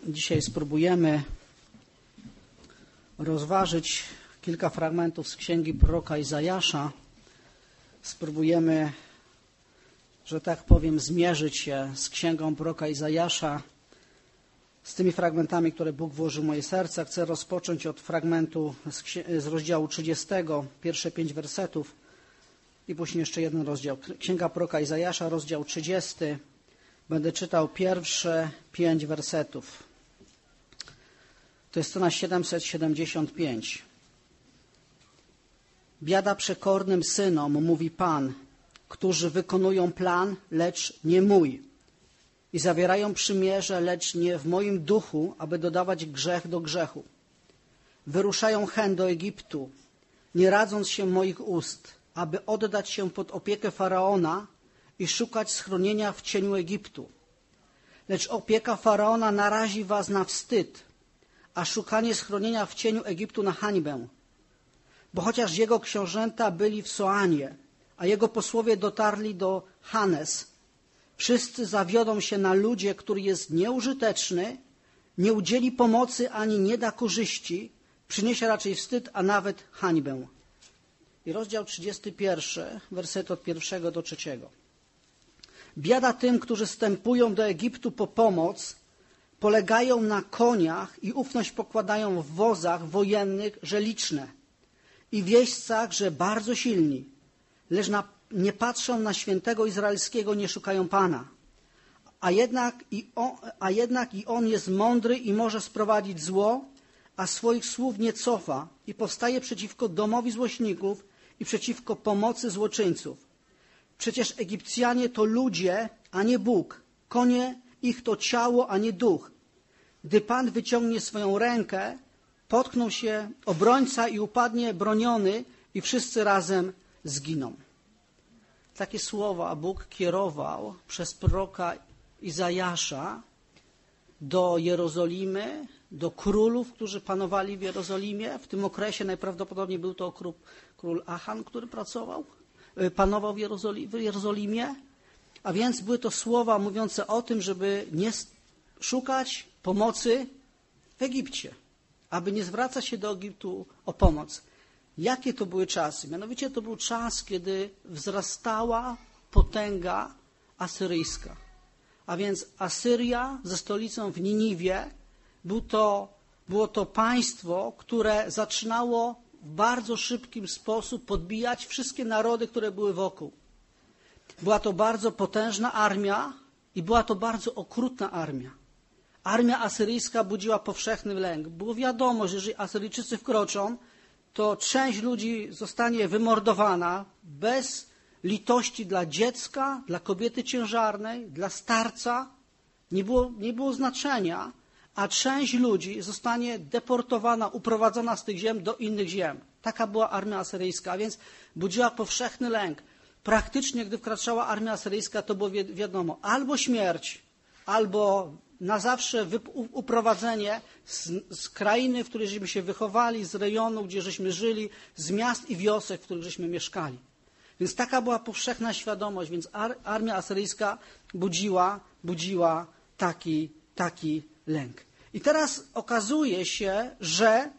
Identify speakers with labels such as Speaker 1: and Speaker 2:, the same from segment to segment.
Speaker 1: Dzisiaj spróbujemy rozważyć kilka fragmentów z księgi proroka Izajasza. Spróbujemy, że tak powiem, zmierzyć się z księgą proroka Izajasza, z tymi fragmentami, które Bóg włożył w moje serce. Chcę rozpocząć od fragmentu z rozdziału 30, pierwsze 5 wersetów i później jeszcze jeden rozdział. Księga proroka Izajasza, rozdział 30. Będę czytał pierwsze 5 wersetów. To jest strona 775. Biada przekornym synom, mówi Pan, którzy wykonują plan, lecz nie mój. I zawierają przymierze, lecz nie w moim duchu, aby dodawać grzech do grzechu. Wyruszają chęt do Egiptu, nie radząc się moich ust, aby oddać się pod opiekę Faraona i szukać schronienia w cieniu Egiptu. Lecz opieka Faraona narazi was na wstyd, a szukanie schronienia w cieniu Egiptu na hańbę. Bo chociaż jego książęta byli w Soanie, a jego posłowie dotarli do Hanes, wszyscy zawiodą się na ludzie, który jest nieużyteczny, nie udzieli pomocy ani nie da korzyści, przyniesie raczej wstyd, a nawet hańbę. I rozdział 31, werset od 1 do 3. Biada tym, którzy wstępują do Egiptu po pomoc, polegają na koniach i ufność pokładają w wozach wojennych, że liczne, i w jeźdźcach, że bardzo silni, lecz nie patrzą na świętego izraelskiego, nie szukają Pana. A jednak i on jest mądry i może sprowadzić zło, a swoich słów nie cofa i powstaje przeciwko domowi złośników i przeciwko pomocy złoczyńców. Przecież Egipcjanie to ludzie, a nie Bóg. Konie ich to ciało, a nie duch. Gdy Pan wyciągnie swoją rękę, potkną się obrońca i upadnie broniony i wszyscy razem zginą. Takie słowa Bóg kierował przez proroka Izajasza do Jerozolimy, do królów, którzy panowali w Jerozolimie. W tym okresie najprawdopodobniej był to król Achan, który panował w Jerozolimie. A więc były to słowa mówiące o tym, żeby nie szukać pomocy w Egipcie, aby nie zwracać się do Egiptu o pomoc. Jakie to były czasy? Mianowicie to był czas, kiedy wzrastała potęga asyryjska. A więc Asyria ze stolicą w Niniwie było to państwo, które zaczynało w bardzo szybkim sposób podbijać wszystkie narody, które były wokół. Była to bardzo potężna armia i była to bardzo okrutna armia. Armia asyryjska budziła powszechny lęk. Było wiadomo, że jeżeli Asyryjczycy wkroczą, to część ludzi zostanie wymordowana bez litości dla dziecka, dla kobiety ciężarnej, dla starca. Nie było znaczenia, a część ludzi zostanie deportowana, uprowadzona z tych ziem do innych ziem. Taka była armia asyryjska, a więc budziła powszechny lęk. Praktycznie, gdy wkraczała armia asyryjska, to było wiadomo, albo śmierć, albo na zawsze uprowadzenie z krainy, w której żeśmy się wychowali, z rejonu, gdzie żeśmy żyli, z miast i wiosek, w których żeśmy mieszkali. Więc taka była powszechna świadomość, więc armia asyryjska budziła taki lęk. I teraz okazuje się, że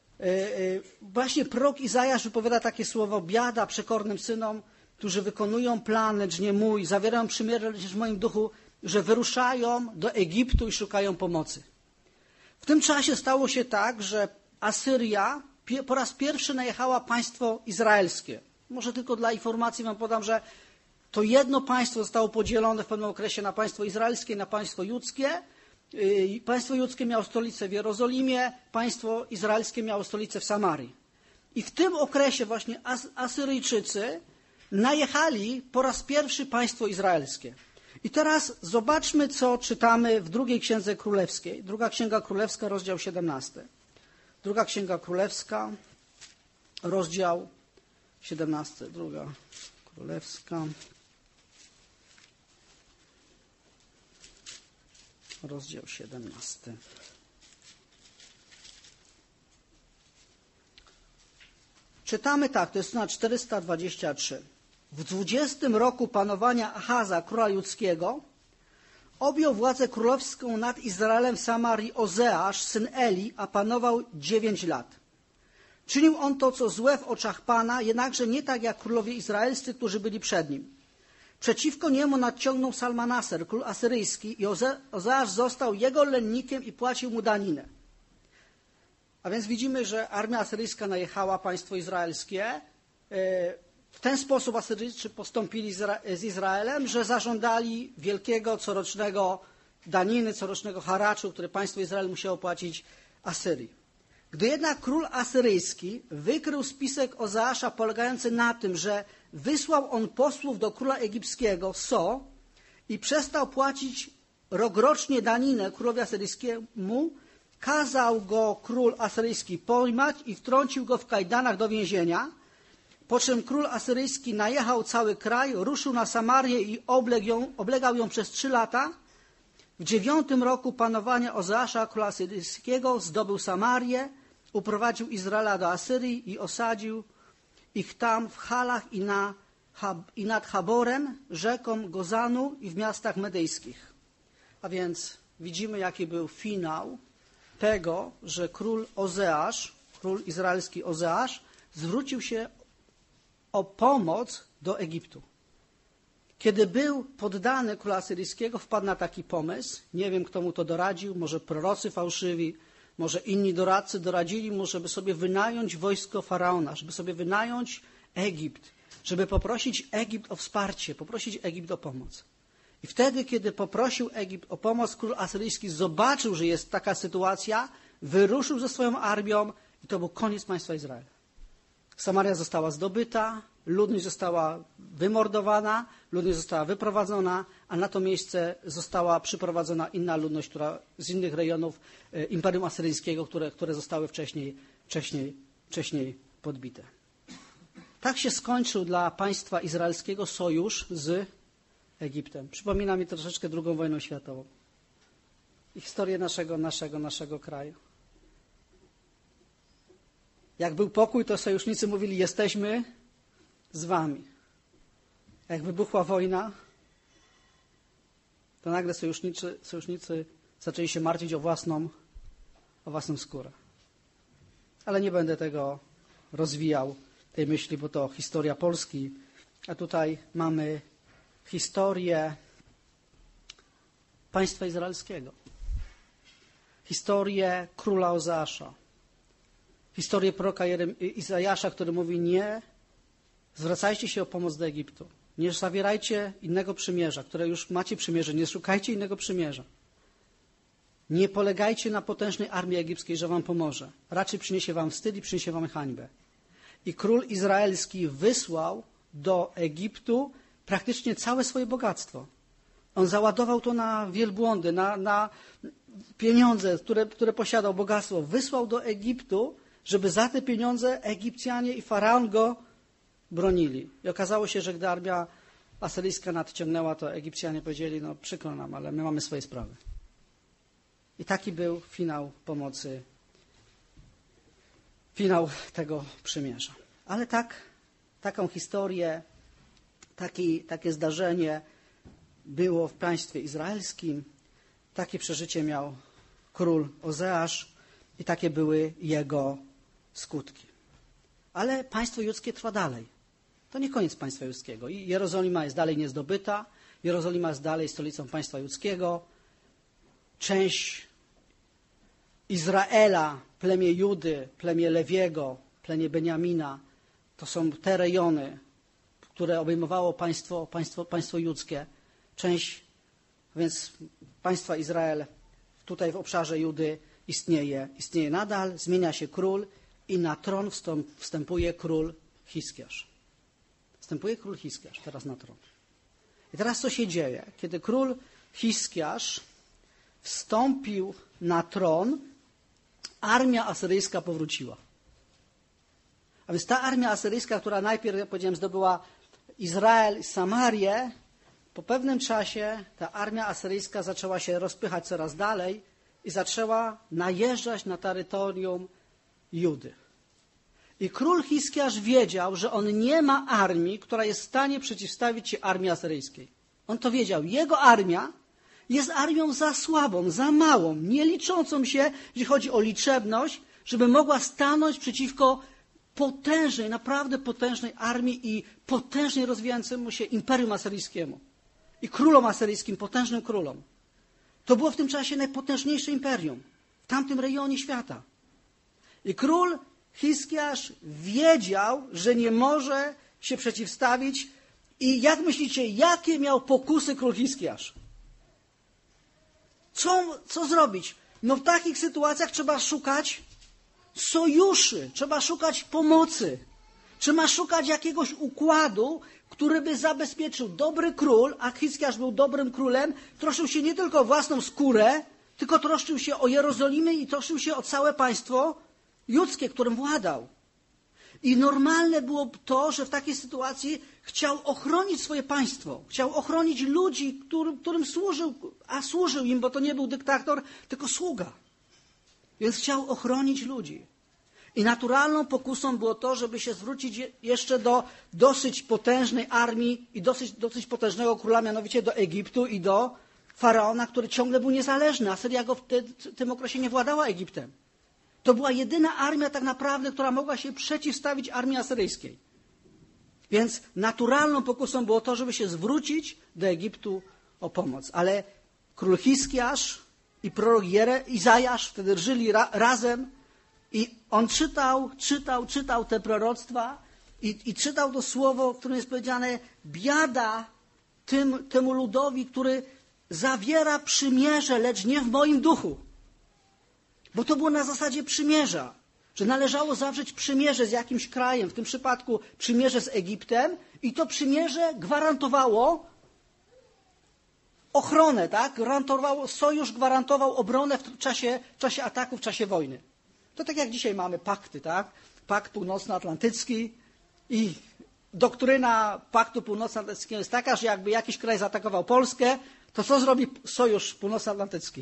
Speaker 1: właśnie prorok Izajasz wypowiada takie słowo: biada przekornym synom, którzy wykonują plan, lecz nie mój, zawierają przymierze, lecz w moim duchu, że wyruszają do Egiptu i szukają pomocy. W tym czasie stało się tak, że Asyria po raz pierwszy najechała państwo izraelskie. Może tylko dla informacji wam podam, że to jedno państwo zostało podzielone w pewnym okresie na państwo izraelskie i na państwo judzkie. Państwo judzkie miało stolicę w Jerozolimie, państwo izraelskie miało stolicę w Samarii. I w tym okresie właśnie Asyryjczycy najechali po raz pierwszy państwo izraelskie. I teraz zobaczmy, co czytamy w drugiej księdze królewskiej. Druga księga królewska, rozdział 17. Druga księga królewska, rozdział 17. Druga królewska, rozdział 17. Czytamy tak, to jest strona 423. W 20 roku panowania Achaza, króla judzkiego, objął władzę królewską nad Izraelem w Samarii Ozeasz, syn Eli, a panował 9 lat. Czynił on to, co złe w oczach Pana, jednakże nie tak jak królowie izraelscy, którzy byli przed nim. Przeciwko niemu nadciągnął Salmanaser, król asyryjski, i Ozeasz został jego lennikiem i płacił mu daninę. A więc widzimy, że armia asyryjska najechała państwo izraelskie. W ten sposób Asyryjczycy postąpili z Izraelem, że zażądali wielkiego corocznego daniny, corocznego haraczu, który państwo Izrael musiało płacić Asyrii. Gdy jednak król asyryjski wykrył spisek Ozeasza polegający na tym, że wysłał on posłów do króla egipskiego So i przestał płacić rokrocznie daninę królowi asyryjskiemu, kazał go król asyryjski pojmać i wtrącił go w kajdanach do więzienia, po czym król asyryjski najechał cały kraj, ruszył na Samarię i oblegał ją przez 3 lata. W 9 roku panowania Ozeasza, króla asyryjskiego, zdobył Samarię, uprowadził Izraela do Asyrii i osadził ich tam w Halach i nad Haborem, rzeką Gozanu i w miastach medyjskich. A więc widzimy, jaki był finał tego, że król Ozeasz, król izraelski Ozeasz, zwrócił się o pomoc do Egiptu. Kiedy był poddany króla asyryjskiego, wpadł na taki pomysł. Nie wiem, kto mu to doradził, może prorocy fałszywi, może inni doradcy doradzili mu, żeby sobie wynająć wojsko Faraona, żeby sobie wynająć Egipt, żeby poprosić Egipt o wsparcie, poprosić Egipt o pomoc. I wtedy, kiedy poprosił Egipt o pomoc, król asyryjski zobaczył, że jest taka sytuacja, wyruszył ze swoją armią i to był koniec państwa Izraela. Samaria została zdobyta, ludność została wymordowana, ludność została wyprowadzona, a na to miejsce została przyprowadzona inna ludność, która z innych rejonów Imperium Asyryjskiego, które zostały wcześniej podbite. Tak się skończył dla państwa izraelskiego sojusz z Egiptem. Przypomina mi troszeczkę II wojnę światową i historię naszego kraju. Jak był pokój, to sojusznicy mówili: jesteśmy z wami. Jak wybuchła wojna, to nagle sojusznicy zaczęli się martwić o własną skórę. Ale nie będę tego rozwijał, tej myśli, bo to historia Polski. A tutaj mamy historię państwa izraelskiego. Historię króla Ozeasza. Historię proroka Izajasza, który mówi: nie zwracajcie się o pomoc do Egiptu. Nie zawierajcie innego przymierza, które już macie przymierze. Nie szukajcie innego przymierza. Nie polegajcie na potężnej armii egipskiej, że wam pomoże. Raczej przyniesie wam wstyd i przyniesie wam hańbę. I król izraelski wysłał do Egiptu praktycznie całe swoje bogactwo. On załadował to na wielbłądy, na pieniądze, które posiadał, bogactwo. Wysłał do Egiptu, żeby za te pieniądze Egipcjanie i faraon go bronili. I okazało się, że gdy armia asyryjska nadciągnęła, to Egipcjanie powiedzieli: no przykro nam, ale my mamy swoje sprawy. I taki był finał pomocy, finał tego przymierza. Ale taką historię, takie zdarzenie było w państwie izraelskim. Takie przeżycie miał król Ozeasz i takie były jego skutki. Ale państwo judzkie trwa dalej. To nie koniec państwa judzkiego. I Jerozolima jest dalej niezdobyta. Jerozolima jest dalej stolicą państwa judzkiego. Część Izraela, plemię Judy, plemię Lewiego, plemię Beniamina, to są te rejony, które obejmowało państwo judzkie. Część, więc państwa Izrael tutaj w obszarze Judy istnieje nadal, zmienia się król i na tron wstępuje król Hiskiasz. Wstępuje król Hiskiasz teraz na tron. I teraz co się dzieje? Kiedy król Hiskiasz wstąpił na tron, armia asyryjska powróciła. A więc ta armia asyryjska, która najpierw, jak powiedziałem, zdobyła Izrael i Samarię, po pewnym czasie ta armia asyryjska zaczęła się rozpychać coraz dalej i zaczęła najeżdżać na terytorium Judy. I król Hiskiasz wiedział, że on nie ma armii, która jest w stanie przeciwstawić się armii asyryjskiej. On to wiedział. Jego armia jest armią za słabą, za małą, nie liczącą się, jeśli chodzi o liczebność, żeby mogła stanąć przeciwko potężnej, naprawdę potężnej armii i potężnie rozwijającemu się imperium asyryjskiemu. I królom asyryjskim, potężnym królom. To było w tym czasie najpotężniejsze imperium w tamtym rejonie świata. I król Hiskiasz wiedział, że nie może się przeciwstawić. I jak myślicie, jakie miał pokusy król Hiskiasz? Co zrobić? No w takich sytuacjach trzeba szukać sojuszy, trzeba szukać pomocy. Trzeba szukać jakiegoś układu, który by zabezpieczył dobry król, a Hiskiasz był dobrym królem, troszczył się nie tylko o własną skórę, tylko troszczył się o Jerozolimę i troszczył się o całe państwo judzkie, którym władał. I normalne było to, że w takiej sytuacji chciał ochronić swoje państwo. Chciał ochronić ludzi, którym służył, a służył im, bo to nie był dyktator, tylko sługa. Więc chciał ochronić ludzi. I naturalną pokusą było to, żeby się zwrócić jeszcze do dosyć potężnej armii i dosyć potężnego króla, mianowicie do Egiptu i do faraona, który ciągle był niezależny. Asyria go w tym okresie nie władała Egiptem. To była jedyna armia tak naprawdę, która mogła się przeciwstawić armii asyryjskiej. Więc naturalną pokusą było to, żeby się zwrócić do Egiptu o pomoc. Ale król Hiskiasz i prorok Izajasz wtedy żyli razem i on czytał te proroctwa i czytał to słowo, w którym jest powiedziane: biada temu ludowi, który zawiera przymierze, lecz nie w moim duchu. Bo to było na zasadzie przymierza, że należało zawrzeć przymierze z jakimś krajem, w tym przypadku przymierze z Egiptem, i to przymierze gwarantowało ochronę, tak? Sojusz gwarantował obronę w czasie ataku, w czasie wojny. To tak jak dzisiaj mamy pakty, tak? Pakt Północnoatlantycki i doktryna Paktu Północnoatlantyckiego jest taka, że jakby jakiś kraj zaatakował Polskę, to co zrobi Sojusz Północnoatlantycki?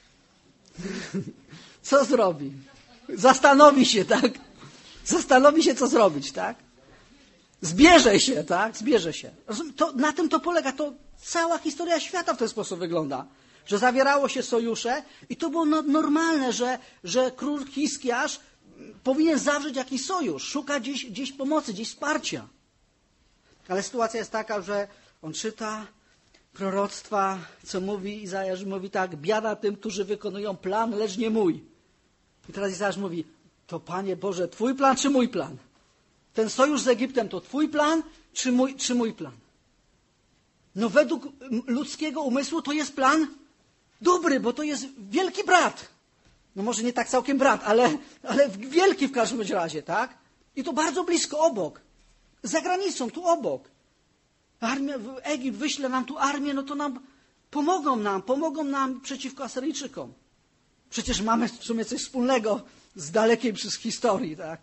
Speaker 1: Co zrobi? Zastanowi się, tak? Zastanowi się, co zrobić, tak? Zbierze się, tak? Zbierze się. Na tym to polega. To cała historia świata w ten sposób wygląda. Że zawierało się sojusze i to było normalne, że król Hiskiasz powinien zawrzeć jakiś sojusz, szuka gdzieś pomocy, gdzieś wsparcia. Ale sytuacja jest taka, że on czyta proroctwa, co mówi Izajasz, mówi tak: biada tym, którzy wykonują plan, lecz nie mój. I teraz Izajasz mówi: to Panie Boże, Twój plan czy mój plan? Ten sojusz z Egiptem to Twój plan czy mój plan? No według ludzkiego umysłu to jest plan dobry, bo to jest wielki brat. No może nie tak całkiem brat, ale wielki w każdym razie, tak? I to bardzo blisko, obok. Za granicą, tu obok. Egipt wyśle nam tu armię, no to pomogą nam przeciwko Asyryjczykom. Przecież mamy w sumie coś wspólnego z dalekiej przez historii, tak?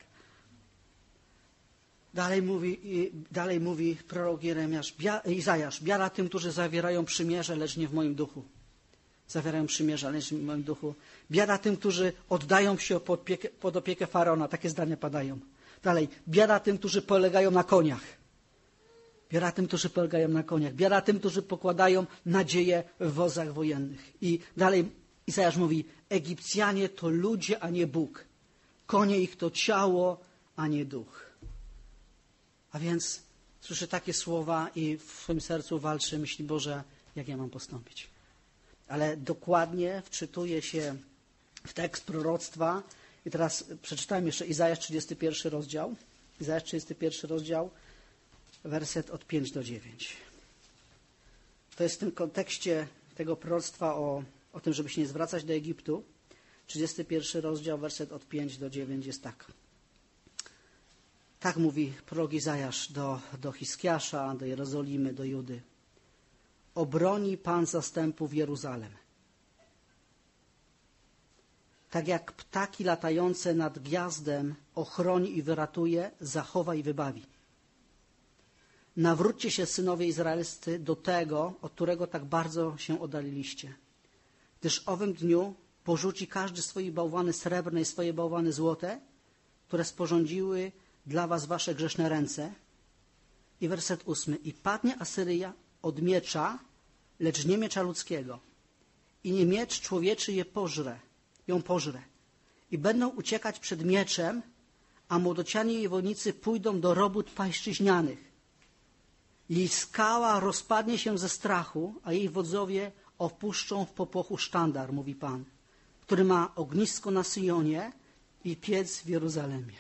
Speaker 1: Dalej mówi prorok Izajasz: biada tym, którzy zawierają przymierze, lecz nie w moim duchu. Zawierają przymierze, lecz nie w moim duchu. Biada tym, którzy oddają się pod opiekę faraona. Takie zdania padają. Dalej: biada tym, którzy polegają na koniach. Biada tym, którzy polegają na koniach. Biada tym, którzy pokładają nadzieję w wozach wojennych. I dalej Izajasz mówi: Egipcjanie to ludzie, a nie Bóg. Konie ich to ciało, a nie duch. A więc słyszę takie słowa i w swoim sercu walczę, myśli: Boże, jak ja mam postąpić? Ale dokładnie wczytuję się w tekst proroctwa i teraz przeczytałem jeszcze Izajasz 31 rozdział. Izajasz 31 rozdział, werset od 5 do 9. To jest w tym kontekście tego proroctwa o tym, żeby się nie zwracać do Egiptu. 31 rozdział, werset od 5 do 9 jest tak. Tak mówi prorok Izajasz do Hiskiasza, do Jerozolimy, do Judy. Obroni Pan zastępów Jeruzalem. Tak jak ptaki latające nad gwiazdem ochroni i wyratuje, zachowa i wybawi. Nawróćcie się, synowie izraelscy, do tego, od którego tak bardzo się oddaliliście. Gdyż owym dniu porzuci każdy swoje bałwany srebrne i swoje bałwany złote, które sporządziły dla was wasze grzeszne ręce. I werset 8. I padnie Asyryja od miecza, lecz nie miecza ludzkiego, i nie miecz człowieczy ją pożre. I będą uciekać przed mieczem, a młodociani jej wojownicy pójdą do robót pańszczyźnianych. Jej skała rozpadnie się ze strachu, a jej wodzowie opuszczą w popłochu sztandar, mówi Pan, który ma ognisko na Syjonie i piec w Jerozolimie.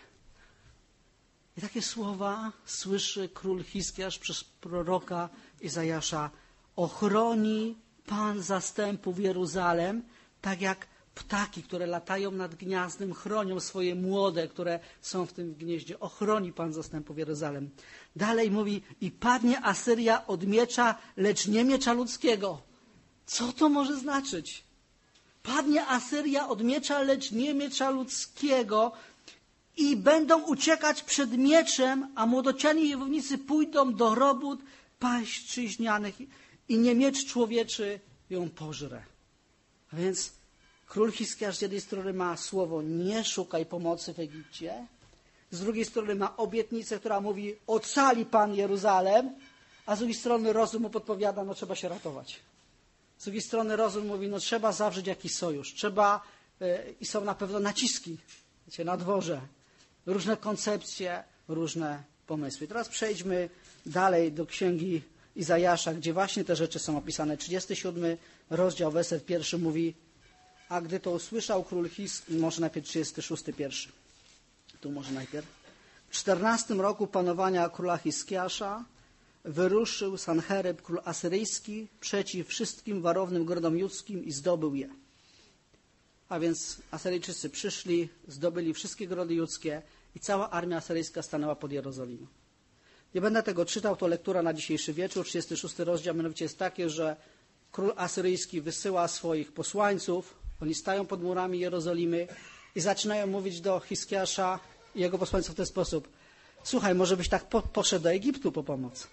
Speaker 1: I takie słowa słyszy król Hiskiasz przez proroka Izajasza. Ochroni Pan zastępów Jeruzalem, tak jak ptaki, które latają nad gniazdem, chronią swoje młode, które są w tym gnieździe. Ochroni Pan zastępów Jeruzalem. Dalej mówi, i padnie Asyria od miecza, lecz nie miecza ludzkiego. Co to może znaczyć? Padnie Asyria od miecza, lecz nie miecza ludzkiego. I będą uciekać przed mieczem, a młodociani i wojownicy pójdą do robót pańszczyźnianych i nie miecz człowieczy ją pożre. A więc król Hiskiasz z jednej strony ma słowo nie szukaj pomocy w Egipcie, z drugiej strony ma obietnicę, która mówi ocali Pan Jeruzalem, a z drugiej strony rozum mu podpowiada, no trzeba się ratować. Z drugiej strony rozum mówi, no trzeba zawrzeć jakiś sojusz, i są na pewno naciski, wiecie, na dworze, różne koncepcje, różne pomysły. Teraz przejdźmy dalej do księgi Izajasza, gdzie właśnie te rzeczy są opisane. 37 rozdział, werset 1 mówi, a gdy to usłyszał król może najpierw 36 pierwszy. Tu może najpierw. W 14 roku panowania króla Hiskiasza wyruszył Sancherib, król asyryjski, przeciw wszystkim warownym grodom judzkim i zdobył je. A więc Asyryjczycy przyszli, zdobyli wszystkie grody judzkie i cała armia asyryjska stanęła pod Jerozolimą. Nie będę tego czytał, to lektura na dzisiejszy wieczór. 36 rozdział mianowicie jest takie, że król asyryjski wysyła swoich posłańców, oni stają pod murami Jerozolimy i zaczynają mówić do Hiskiasza i jego posłańców w ten sposób. Słuchaj, może byś tak poszedł do Egiptu po pomoc.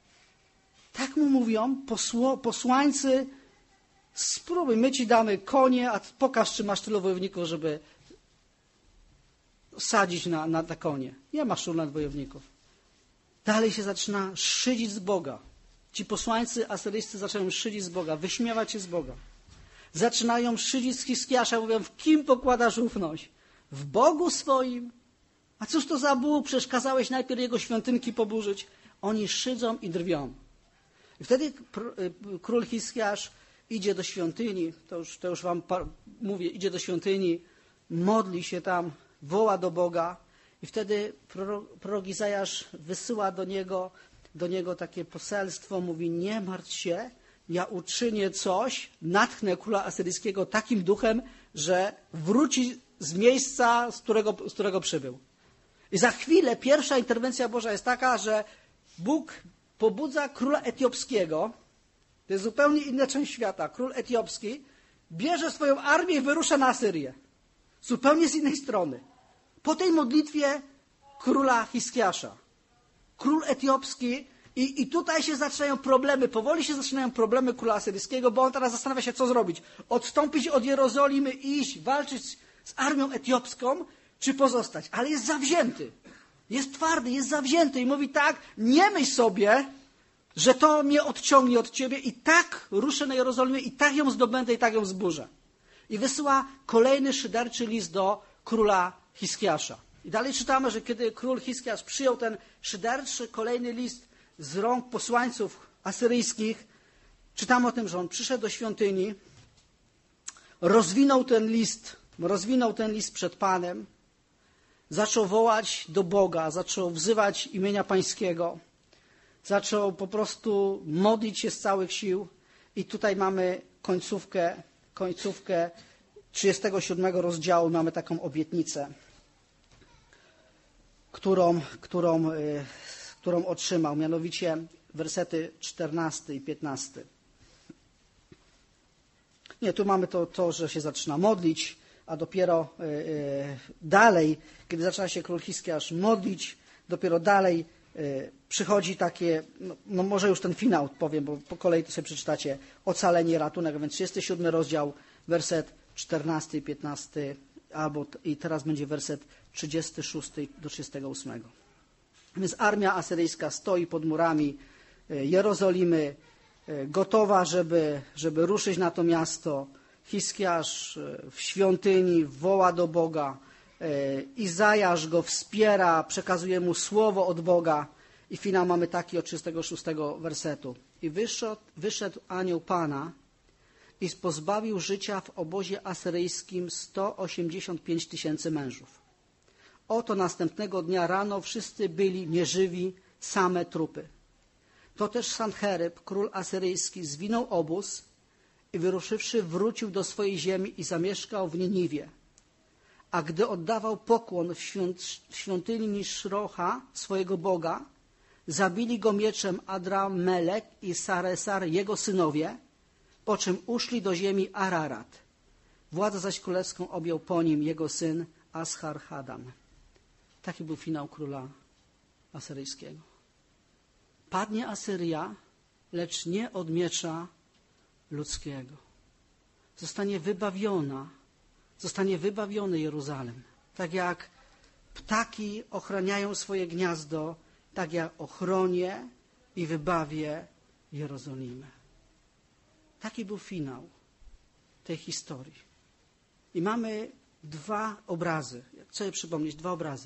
Speaker 1: Tak mu mówią posłańcy, spróbuj, my ci damy konie, a pokaż, czy masz tylu wojowników, żeby sadzić na te konie. Nie masz tylu wojowników. Dalej się zaczyna szydzić z Boga. Ci posłańcy asyryjscy zaczynają szydzić z Boga, wyśmiewać się z Boga. Zaczynają szydzić z Hiskiasza, mówią, w kim pokładasz ufność? W Bogu swoim? A cóż to za Bóg? Przecież kazałeś najpierw jego świątynki poburzyć. Oni szydzą i drwią. I wtedy król Hiskiasz idzie do świątyni, to już wam mówię, idzie do świątyni, modli się tam, woła do Boga i wtedy prorok Izajasz wysyła do niego takie poselstwo, mówi, nie martw się, ja uczynię coś, natchnę króla asyryjskiego takim duchem, że wróci z miejsca, z którego przybył. I za chwilę pierwsza interwencja Boża jest taka, że Bóg pobudza króla etiopskiego, to jest zupełnie inna część świata, król etiopski, bierze swoją armię i wyrusza na Asyrię. Zupełnie z innej strony. Po tej modlitwie króla Hiskiasza. Król etiopski i tutaj się zaczynają problemy, powoli się zaczynają problemy króla asyryjskiego, bo on teraz zastanawia się, co zrobić. Odstąpić od Jerozolimy, iść, walczyć z armią etiopską, czy pozostać. Ale jest zawzięty. Jest twardy, jest zawzięty i mówi tak, nie myśl sobie, że to mnie odciągnie od ciebie i tak ruszę na Jerozolimę i tak ją zdobędę i tak ją zburzę. I wysyła kolejny szyderczy list do króla Hiskiasza. I dalej czytamy, że kiedy król Hiskiasz przyjął ten szyderczy kolejny list z rąk posłańców asyryjskich, czytamy o tym, że on przyszedł do świątyni, rozwinął ten list przed Panem, zaczął wołać do Boga, zaczął wzywać imienia Pańskiego, zaczął po prostu modlić się z całych sił i tutaj mamy końcówkę 37 rozdziału, mamy taką obietnicę, którą otrzymał, mianowicie wersety 14 i 15. Nie, tu mamy to, że się zaczyna modlić, a dopiero dalej, kiedy zaczyna się król Hiskiasz modlić, dopiero dalej przychodzi takie, no może już ten finał powiem, bo po kolei to sobie przeczytacie, ocalenie, ratunek, więc 37 rozdział, werset 14 i 15, i teraz będzie werset 36 do 38. Więc armia asyryjska stoi pod murami Jerozolimy, gotowa, żeby ruszyć na to miasto. Hiskiasz w świątyni woła do Boga, Izajasz go wspiera, przekazuje mu słowo od Boga i finał mamy taki od 36 wersetu. I wyszedł anioł Pana i pozbawił życia w obozie asyryjskim 185 000 mężów. Oto następnego dnia rano wszyscy byli nieżywi, same trupy. To też Sancheryb, król asyryjski, zwinął obóz i wyruszywszy wrócił do swojej ziemi i zamieszkał w Niniwie. A gdy oddawał pokłon w świątyni Niszrocha, swojego Boga, zabili go mieczem Adramelek i Saresar, jego synowie, po czym uszli do ziemi Ararat. Władzę zaś królewską objął po nim jego syn Asharhadam. Taki był finał króla asyryjskiego. Padnie Asyria, lecz nie od miecza ludzkiego. Zostanie wybawiony Jeruzalem. Tak jak ptaki ochraniają swoje gniazdo, tak ja ochronię i wybawię Jerozolimę. Taki był finał tej historii. I mamy dwa obrazy. Chcę sobie przypomnieć dwa obrazy.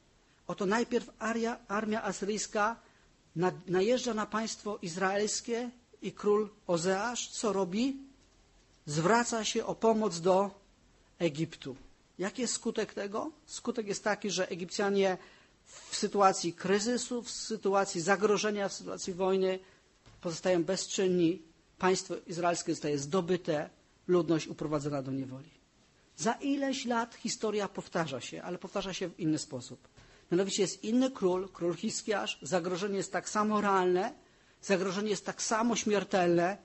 Speaker 1: Oto najpierw armia asyryjska najeżdża na państwo izraelskie i król Ozeasz, co robi? Zwraca się o pomoc do Egiptu. Jaki jest skutek tego? Skutek jest taki, że Egipcjanie w sytuacji kryzysu, w sytuacji zagrożenia, w sytuacji wojny pozostają bezczynni. Państwo izraelskie zostaje zdobyte, ludność uprowadzona do niewoli. Za ileś lat historia powtarza się, ale powtarza się w inny sposób. Mianowicie jest inny król Hiskiasz, zagrożenie jest tak samo realne, zagrożenie jest tak samo śmiertelne.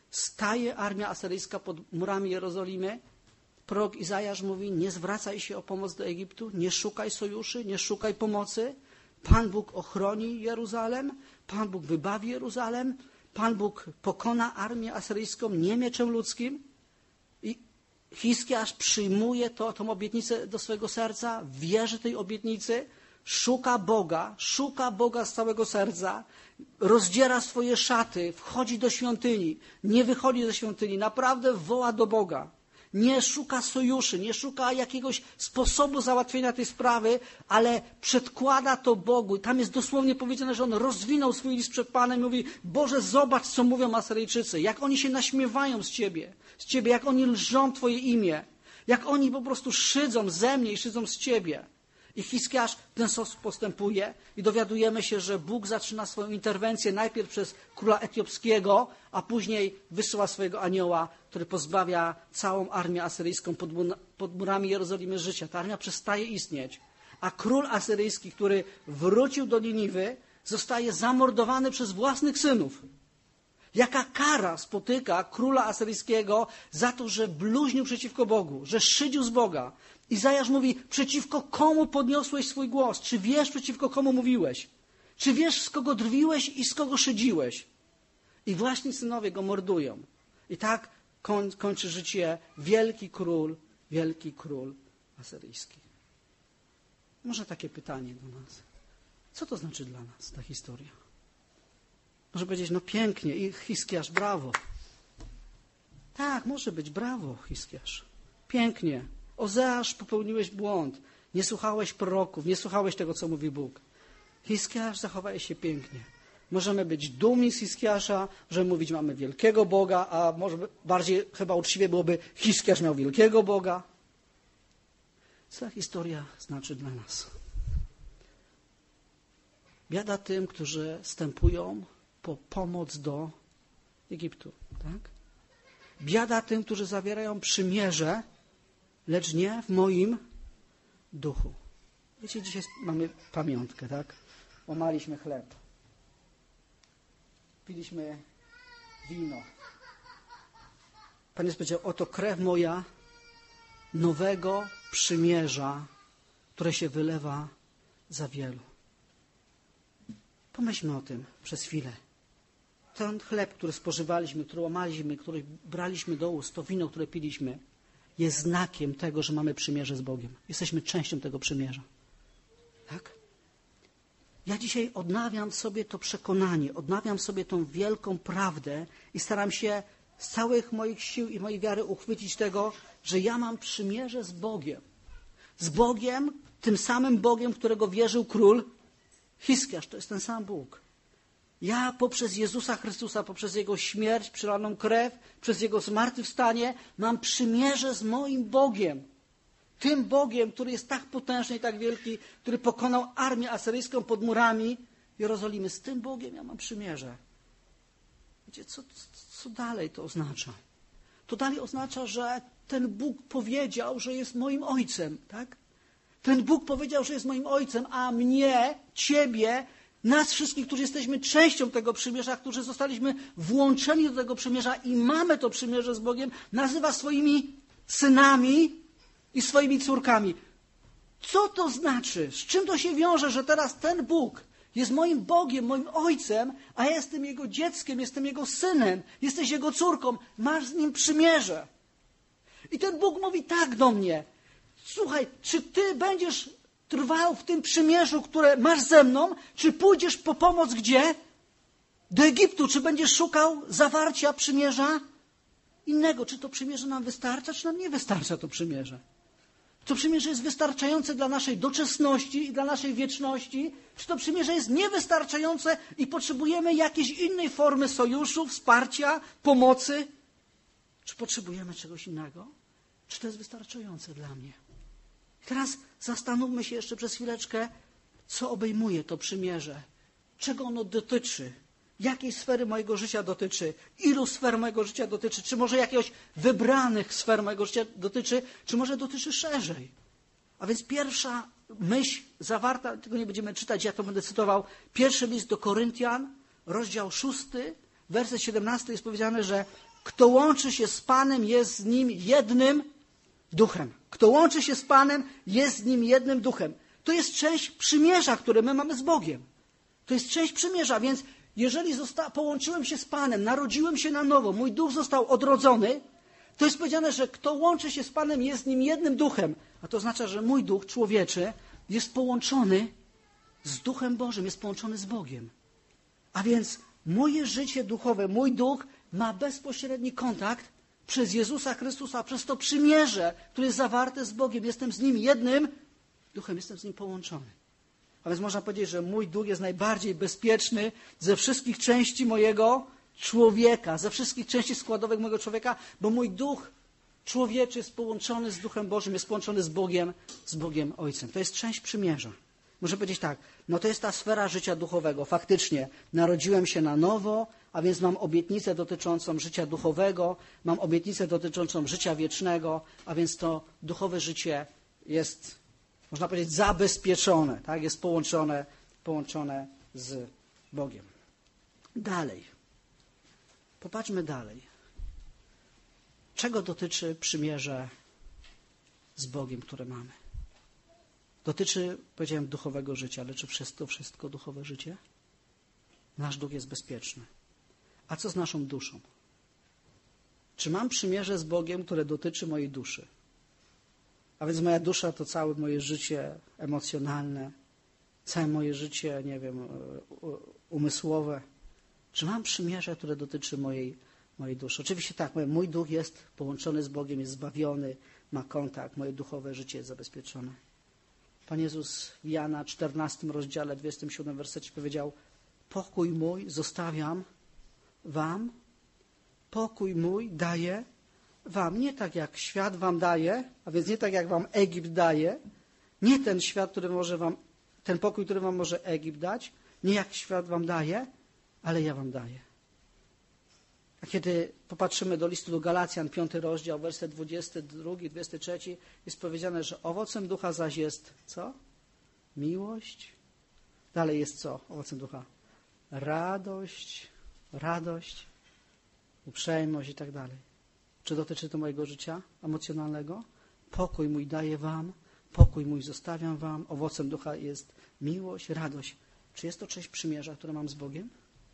Speaker 1: Staje armia asyryjska pod murami Jerozolimy. Prorok Izajasz mówi, nie zwracaj się o pomoc do Egiptu, nie szukaj sojuszy, nie szukaj pomocy. Pan Bóg ochroni Jeruzalem, Pan Bóg wybawi Jeruzalem, Pan Bóg pokona armię asyryjską nie mieczem ludzkim. I Hiskiasz przyjmuje tą obietnicę do swojego serca, wierzy tej obietnicy, szuka Boga z całego serca, rozdziera swoje szaty, wchodzi do świątyni, nie wychodzi ze świątyni, naprawdę woła do Boga. Nie szuka sojuszy, nie szuka jakiegoś sposobu załatwienia tej sprawy, ale przedkłada to Bogu. Tam jest dosłownie powiedziane, że on rozwinął swój list przed Panem i mówi, Boże, zobacz, co mówią Asyryjczycy, jak oni się naśmiewają z Ciebie, jak oni lżą Twoje imię, jak oni po prostu szydzą ze mnie i szydzą z Ciebie. I Hiskiasz w ten sposób postępuje i dowiadujemy się, że Bóg zaczyna swoją interwencję najpierw przez króla etiopskiego, a później wysyła swojego anioła, który pozbawia całą armię asyryjską pod murami Jerozolimy życia. Ta armia przestaje istnieć. A król asyryjski, który wrócił do Niniwy, zostaje zamordowany przez własnych synów. Jaka kara spotyka króla asyryjskiego za to, że bluźnił przeciwko Bogu, że szydził z Boga. Izajasz mówi, przeciwko komu podniosłeś swój głos? Czy wiesz, przeciwko komu mówiłeś? Czy wiesz, z kogo drwiłeś i z kogo szydziłeś? I właśnie synowie go mordują. I tak kończy życie wielki król asyryjski. Może takie pytanie do nas. Co to znaczy dla nas ta historia? Może powiedzieć, no pięknie i Hiskiasz, brawo. Tak, może być, brawo Hiskiasz. Pięknie. Ozeasz, popełniłeś błąd. Nie słuchałeś proroków, nie słuchałeś tego, co mówi Bóg. Hiskiasz, zachowałeś się pięknie. Możemy być dumni z Hiskiasza, możemy mówić, mamy wielkiego Boga, a może bardziej chyba uczciwie byłoby, Hiskiasz miał wielkiego Boga. Co ta historia znaczy dla nas? Biada tym, którzy wstępują po pomoc do Egiptu. Tak? Biada tym, którzy zawierają przymierze, lecz nie w moim duchu. Wiecie, dzisiaj mamy pamiątkę, tak? Łamaliśmy chleb. Piliśmy wino. Pan Jezus powiedział, oto krew moja nowego przymierza, które się wylewa za wielu. Pomyślmy o tym przez chwilę. Ten chleb, który spożywaliśmy, który łamaliśmy, który braliśmy do ust, to wino, które piliśmy, jest znakiem tego, że mamy przymierze z Bogiem. Jesteśmy częścią tego przymierza. Tak? Ja dzisiaj odnawiam sobie to przekonanie, odnawiam sobie tą wielką prawdę i staram się z całych moich sił i mojej wiary uchwycić tego, że ja mam przymierze z Bogiem. Z Bogiem, tym samym Bogiem, którego wierzył król Hiskiasz. To jest ten sam Bóg. Ja poprzez Jezusa Chrystusa, poprzez Jego śmierć, przelaną krew, przez Jego zmartwychwstanie mam przymierze z moim Bogiem. Tym Bogiem, który jest tak potężny i tak wielki, który pokonał armię asyryjską pod murami Jerozolimy. Z tym Bogiem ja mam przymierze. Wiecie, co dalej to oznacza? To dalej oznacza, że ten Bóg powiedział, że jest moim Ojcem, tak? Ten Bóg powiedział, że jest moim Ojcem, a mnie, ciebie, nas wszystkich, którzy jesteśmy częścią tego przymierza, którzy zostaliśmy włączeni do tego przymierza i mamy to przymierze z Bogiem, nazywa swoimi synami i swoimi córkami. Co to znaczy? Z czym to się wiąże, że teraz ten Bóg jest moim Bogiem, moim Ojcem, a ja jestem Jego dzieckiem, jestem Jego synem, jesteś Jego córką, masz z Nim przymierze. I ten Bóg mówi tak do mnie: słuchaj, czy ty będziesz trwał w tym przymierzu, które masz ze mną, czy pójdziesz po pomoc gdzie? Do Egiptu. Czy będziesz szukał zawarcia przymierza innego? Czy to przymierze nam wystarcza, czy nam nie wystarcza to przymierze? To przymierze jest wystarczające dla naszej doczesności i dla naszej wieczności? Czy to przymierze jest niewystarczające i potrzebujemy jakiejś innej formy sojuszu, wsparcia, pomocy? Czy potrzebujemy czegoś innego? Czy to jest wystarczające dla mnie? Teraz zastanówmy się jeszcze przez chwileczkę, co obejmuje to przymierze. Czego ono dotyczy? Jakiej sfery mojego życia dotyczy? Ilu sfer mojego życia dotyczy? Czy może jakiegoś wybranych sfer mojego życia dotyczy? Czy może dotyczy szerzej? A więc pierwsza myśl zawarta, tego nie będziemy czytać, ja to będę cytował. Pierwszy list do Koryntian, rozdział 6, werset 17 jest powiedziane, że kto łączy się z Panem, jest z Nim jednym duchem. Kto łączy się z Panem, jest z Nim jednym duchem. To jest część przymierza, które my mamy z Bogiem. To jest część przymierza, więc jeżeli połączyłem się z Panem, narodziłem się na nowo, mój duch został odrodzony, to jest powiedziane, że kto łączy się z Panem, jest z Nim jednym duchem. A to oznacza, że mój duch człowieczy jest połączony z Duchem Bożym, jest połączony z Bogiem. A więc moje życie duchowe, mój duch ma bezpośredni kontakt przez Jezusa Chrystusa, przez to przymierze, które jest zawarte z Bogiem. Jestem z Nim jednym duchem, jestem z Nim połączony. A więc można powiedzieć, że mój duch jest najbardziej bezpieczny ze wszystkich części mojego człowieka, ze wszystkich części składowych mojego człowieka, bo mój duch człowieczy jest połączony z Duchem Bożym, jest połączony z Bogiem Ojcem. To jest część przymierza. Muszę powiedzieć tak, no to jest ta sfera życia duchowego. Faktycznie narodziłem się na nowo, a więc mam obietnicę dotyczącą życia duchowego, mam obietnicę dotyczącą życia wiecznego, a więc to duchowe życie jest, można powiedzieć, zabezpieczone, tak? Jest połączone z Bogiem. Dalej. Popatrzmy dalej. Czego dotyczy przymierze z Bogiem, które mamy? Dotyczy, powiedziałem, duchowego życia, ale czy to wszystko duchowe życie? Nasz duch jest bezpieczny. A co z naszą duszą? Czy mam przymierze z Bogiem, które dotyczy mojej duszy? A więc moja dusza to całe moje życie emocjonalne, całe moje życie, nie wiem, umysłowe. Czy mam przymierze, które dotyczy mojej duszy? Oczywiście tak, mój duch jest połączony z Bogiem, jest zbawiony, ma kontakt, moje duchowe życie jest zabezpieczone. Pan Jezus w Jana 14 rozdziale 27 wersecie powiedział: pokój mój zostawiam wam, pokój mój daję wam. Nie tak jak świat wam daje, a więc nie tak jak wam Egipt daje, nie ten świat, który może wam, ten pokój, który wam może Egipt dać, nie jak świat wam daje, ale ja wam daję. A kiedy popatrzymy do listu do Galacjan, 5 rozdział, werset 22, 23, jest powiedziane, że owocem ducha zaś jest co? Miłość. Dalej jest co? Owocem ducha? Radość, uprzejmość i tak dalej. Czy dotyczy to mojego życia emocjonalnego? Pokój mój daję wam, pokój mój zostawiam wam. Owocem ducha jest miłość, radość. Czy jest to część przymierza, które mam z Bogiem?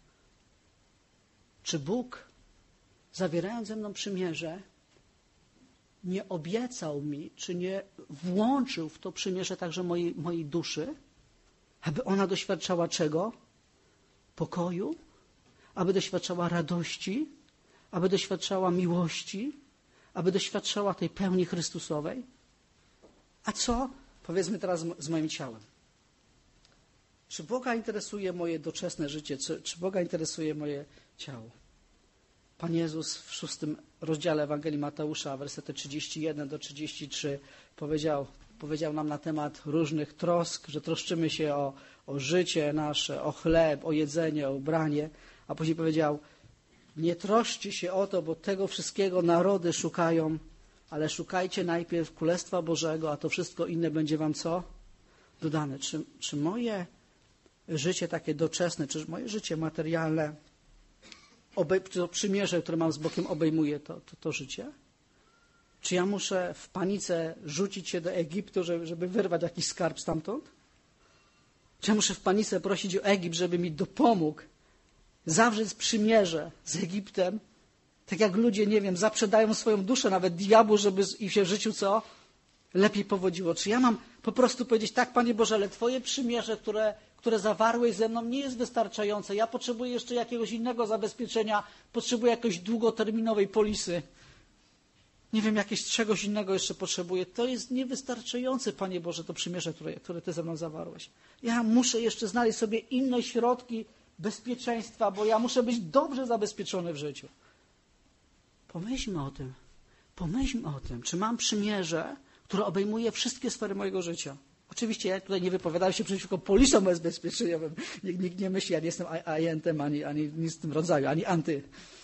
Speaker 1: Czy Bóg, zawierając ze mną przymierze, nie obiecał mi, czy nie włączył w to przymierze także mojej duszy, aby ona doświadczała czego? Pokoju, aby doświadczała radości, aby doświadczała miłości, aby doświadczała tej pełni Chrystusowej. A co, powiedzmy teraz, z moim ciałem? Czy Boga interesuje moje doczesne życie? Czy Boga interesuje moje ciało? Pan Jezus w 6 rozdziale Ewangelii Mateusza, wersety 31 do 33 powiedział nam na temat różnych trosk, że troszczymy się o życie nasze, o chleb, o jedzenie, o ubranie, a później powiedział: nie troszczcie się o to, bo tego wszystkiego narody szukają, ale szukajcie najpierw Królestwa Bożego, a to wszystko inne będzie wam co? Dodane. Czy moje życie takie doczesne, czy moje życie materialne, to przymierze, które mam z Bogiem, obejmuje to życie? Czy ja muszę w panice rzucić się do Egiptu, żeby wyrwać jakiś skarb stamtąd? Czy ja muszę w panice prosić o Egipt, żeby mi dopomógł zawrzeć przymierze z Egiptem? Tak jak ludzie, nie wiem, zaprzedają swoją duszę nawet diabłu, żeby im się w życiu co? Lepiej powodziło. Czy ja mam po prostu powiedzieć: tak, Panie Boże, ale Twoje przymierze, które zawarłeś ze mną, nie jest wystarczające. Ja potrzebuję jeszcze jakiegoś innego zabezpieczenia, potrzebuję jakiejś długoterminowej polisy. Nie wiem, jakiegoś czegoś innego jeszcze potrzebuję. To jest niewystarczające, Panie Boże, to przymierze, które Ty ze mną zawarłeś. Ja muszę jeszcze znaleźć sobie inne środki bezpieczeństwa, bo ja muszę być dobrze zabezpieczony w życiu. Pomyślmy o tym. Pomyślmy o tym, czy mam przymierze, które obejmuje wszystkie sfery mojego życia. Oczywiście ja tutaj nie wypowiadam się przeciwko polisom bezpieczeniowym. Nikt nie myśli, ja nie jestem agentem, ani nic w tym rodzaju, ani anty.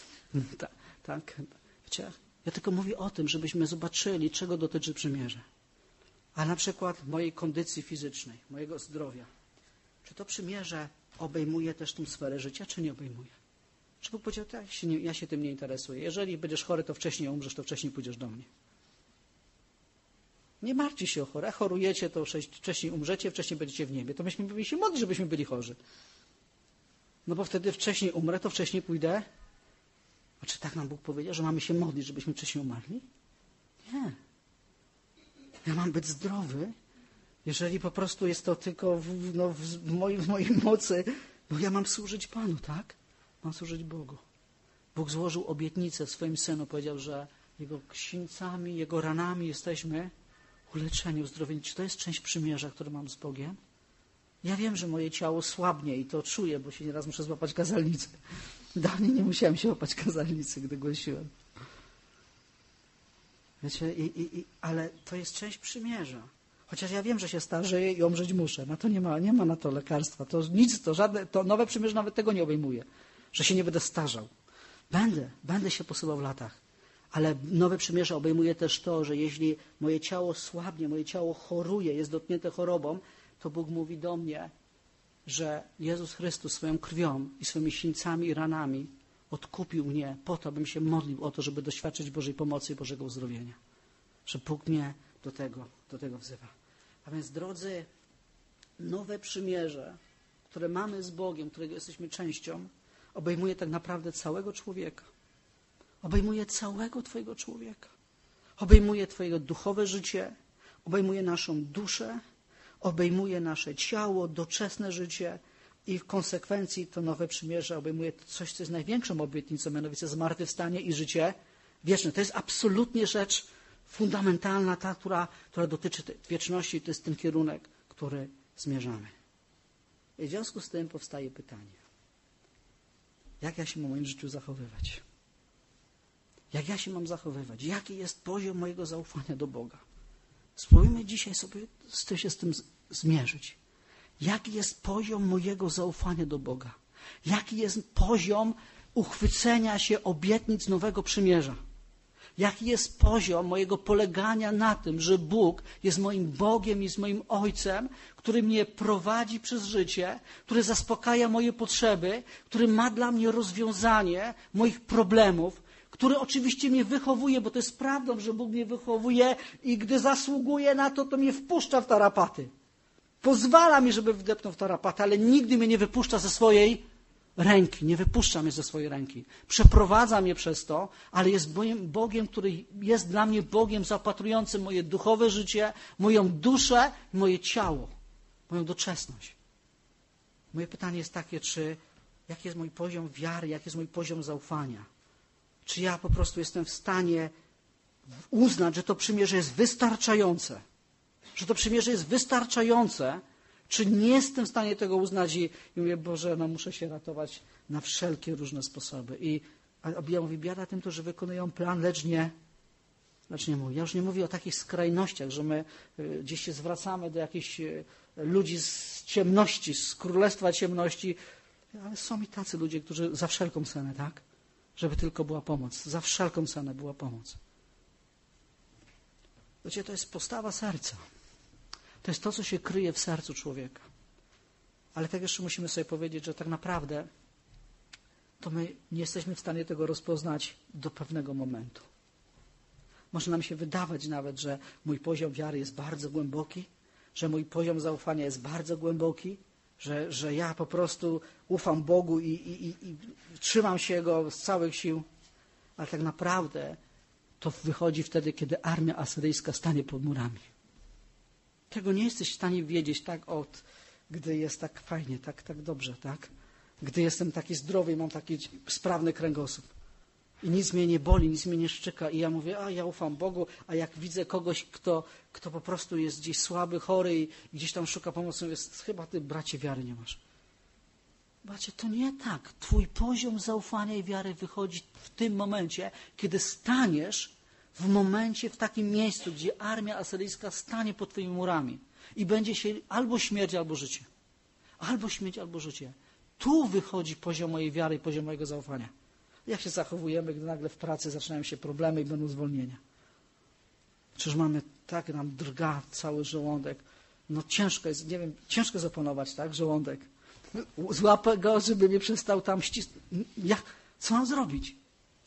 Speaker 1: Tak. Wiecie, ja tylko mówię o tym, żebyśmy zobaczyli, czego dotyczy przymierze. A na przykład mojej kondycji fizycznej, mojego zdrowia. Czy to przymierze obejmuje też tą sferę życia, czy nie obejmuje? Czy Bóg powiedział: tak, ja się tym nie interesuję. Jeżeli będziesz chory, to wcześniej umrzesz, to wcześniej pójdziesz do mnie. Nie martwcie się o chore. Chorujecie, to wcześniej umrzecie, wcześniej będziecie w niebie. To myśmy powinni się modlić, żebyśmy byli chorzy. No bo wtedy wcześniej umrę, to wcześniej pójdę. A czy tak nam Bóg powiedział, że mamy się modlić, żebyśmy wcześniej umarli? Nie. Ja mam być zdrowy, jeżeli po prostu jest to tylko w mojej mocy, bo ja mam służyć Panu, tak? Mam służyć Bogu. Bóg złożył obietnicę w swoim Synu, powiedział, że Jego sińcami, Jego ranami jesteśmy uleczeni, uzdrowieni. Czy to jest część przymierza, które mam z Bogiem? Ja wiem, że moje ciało słabnie i to czuję, bo się nieraz muszę złapać kazalnicy. Dawniej nie musiałem się łapać kazalnicy, gdy głosiłem. Wiecie, ale to jest część przymierza. Chociaż ja wiem, że się starzeję i umrzeć muszę. Na to nie ma na to lekarstwa. To nic, to nowe przymierze nawet tego nie obejmuje. Że się nie będę starzał. Będę się posuwał w latach. Ale nowe przymierze obejmuje też to, że jeśli moje ciało słabnie, moje ciało choruje, jest dotknięte chorobą, to Bóg mówi do mnie, że Jezus Chrystus swoją krwią i swoimi sińcami i ranami odkupił mnie po to, abym się modlił o to, żeby doświadczyć Bożej pomocy i Bożego uzdrowienia. Że Bóg mnie do tego wzywa. A więc, drodzy, nowe przymierze, które mamy z Bogiem, którego jesteśmy częścią, obejmuje tak naprawdę całego człowieka. Obejmuje całego Twojego człowieka. Obejmuje Twoje duchowe życie, obejmuje naszą duszę, obejmuje nasze ciało, doczesne życie i w konsekwencji to nowe przymierze obejmuje coś, co jest największą obietnicą, mianowicie zmartwychwstanie i życie wieczne. To jest absolutnie rzecz fundamentalna, ta, która dotyczy wieczności. To jest ten kierunek, który zmierzamy. I w związku z tym powstaje pytanie. Jak ja się mam w moim życiu zachowywać? Jak ja się mam zachowywać? Jaki jest poziom mojego zaufania do Boga? Spróbujmy dzisiaj sobie się z tym zmierzyć. Jaki jest poziom mojego zaufania do Boga? Jaki jest poziom uchwycenia się obietnic nowego przymierza? Jaki jest poziom mojego polegania na tym, że Bóg jest moim Bogiem, jest moim Ojcem, który mnie prowadzi przez życie, który zaspokaja moje potrzeby, który ma dla mnie rozwiązanie moich problemów, który oczywiście mnie wychowuje, bo to jest prawdą, że Bóg mnie wychowuje i gdy zasługuje na to, to mnie wpuszcza w tarapaty. Pozwala mi, żeby wdepnął w tarapaty, ale nigdy mnie nie wypuszcza ze swojej ręki. Nie wypuszcza mnie ze swojej ręki. Przeprowadza mnie przez to, ale jest Bogiem, który jest dla mnie Bogiem zapatrującym moje duchowe życie, moją duszę, moje ciało, moją doczesność. Moje pytanie jest takie, jaki jest mój poziom wiary, jaki jest mój poziom zaufania? Czy ja po prostu jestem w stanie uznać, że to przymierze jest wystarczające? Że to przymierze jest wystarczające, czy nie jestem w stanie tego uznać i mówię, Boże, no muszę się ratować na wszelkie różne sposoby. A Biblia mówi, biada tym, którzy wykonują plan, lecz nie mówi. Ja już nie mówię o takich skrajnościach, że my gdzieś się zwracamy do jakichś ludzi z ciemności, z królestwa ciemności, ale są i tacy ludzie, którzy za wszelką cenę, tak? Żeby tylko była pomoc. Za wszelką cenę była pomoc. Wiecie, to jest postawa serca. To jest to, co się kryje w sercu człowieka. Ale tak jeszcze musimy sobie powiedzieć, że tak naprawdę to my nie jesteśmy w stanie tego rozpoznać do pewnego momentu. Może nam się wydawać nawet, że mój poziom wiary jest bardzo głęboki, że mój poziom zaufania jest bardzo głęboki, że ja po prostu ufam Bogu i trzymam się Go z całych sił. Ale tak naprawdę to wychodzi wtedy, kiedy armia asyryjska stanie pod murami. Tego nie jesteś w stanie wiedzieć gdy jest tak fajnie, tak dobrze, tak? Gdy jestem taki zdrowy i mam taki sprawny kręgosłup. I nic mnie nie boli, nic mnie nie szczyka. I ja mówię, ja ufam Bogu, a jak widzę kogoś, kto po prostu jest gdzieś słaby, chory i gdzieś tam szuka pomocy, mówię, chyba ty, bracie, wiary nie masz. Bracie, to nie tak. Twój poziom zaufania i wiary wychodzi w tym momencie, kiedy staniesz w takim miejscu, gdzie armia asyryjska stanie pod twoimi murami i będzie się albo śmierć, albo życie. Albo śmierć, albo życie. Tu wychodzi poziom mojej wiary i poziom mojego zaufania. Jak się zachowujemy, gdy nagle w pracy zaczynają się problemy i będą zwolnienia? Czyż mamy tak, nam drga cały żołądek. No ciężko jest, nie wiem, ciężko zapanować, tak, żołądek. Złapę go, żeby mnie przestał tam ścisnąć. Co mam zrobić?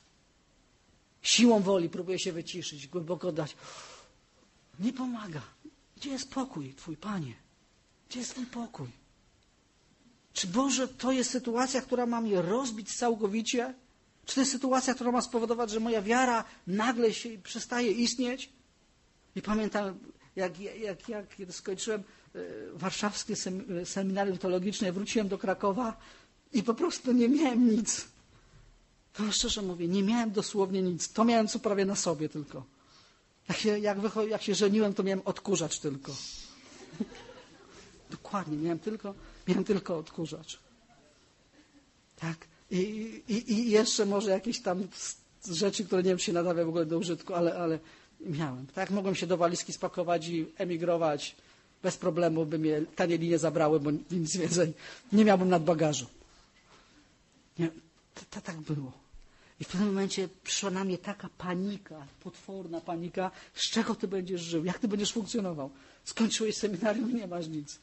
Speaker 1: Siłą woli próbuję się wyciszyć, głęboko dać. Nie pomaga. Gdzie jest pokój, Twój Panie? Gdzie jest Twój pokój? Czy Boże, to jest sytuacja, która ma mnie rozbić całkowicie? Czy to jest sytuacja, która ma spowodować, że moja wiara nagle się przestaje istnieć? I pamiętam, kiedy skończyłem warszawskie seminarium teologiczne, wróciłem do Krakowa i po prostu nie miałem nic. To szczerze mówię, nie miałem dosłownie nic. To miałem co prawie na sobie tylko. Jak się żeniłem, to miałem odkurzacz tylko. Dokładnie, miałem tylko odkurzacz. Tak? I jeszcze może jakieś tam rzeczy, które nie wiem, czy się nadawiają w ogóle do użytku, ale miałem. Tak? Mogłem się do walizki spakować i emigrować. Bez problemu by mnie tanie linie zabrały, bo nic więcej nie miałbym nadbagażu. Tak było. I w pewnym momencie przyszła na mnie taka panika, potworna panika, z czego ty będziesz żył, jak ty będziesz funkcjonował. Skończyłeś seminarium i nie masz nic.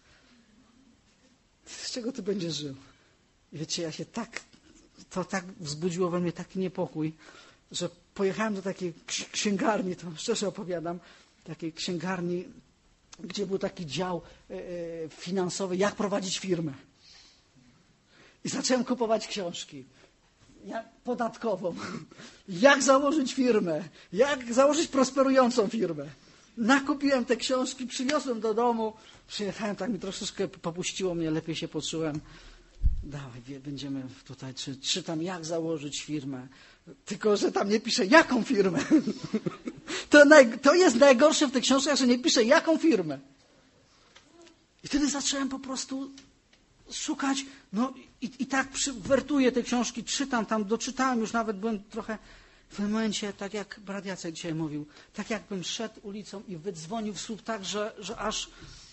Speaker 1: Z czego ty będziesz żył? I wiecie, to tak wzbudziło we mnie taki niepokój, że pojechałem do takiej księgarni, to szczerze opowiadam, takiej księgarni, gdzie był taki dział finansowy, jak prowadzić firmę. I zacząłem kupować książki. Podatkową. Jak założyć firmę. Jak założyć prosperującą firmę. Nakupiłem te książki, przyniosłem do domu. Przyjechałem, tak mi troszeczkę popuściło mnie, lepiej się poczułem. Dawaj, będziemy tutaj, czytam, jak założyć firmę. Tylko, że tam nie pisze, jaką firmę. To jest najgorsze w tych książkach, że nie pisze, jaką firmę. I wtedy zacząłem po prostu szukać, i tak wertuję te książki, czytam tam, doczytałem już nawet, byłem trochę w tym momencie, tak jak brat Jacek dzisiaj mówił, tak jakbym szedł ulicą i wydzwonił w słup tak, że aż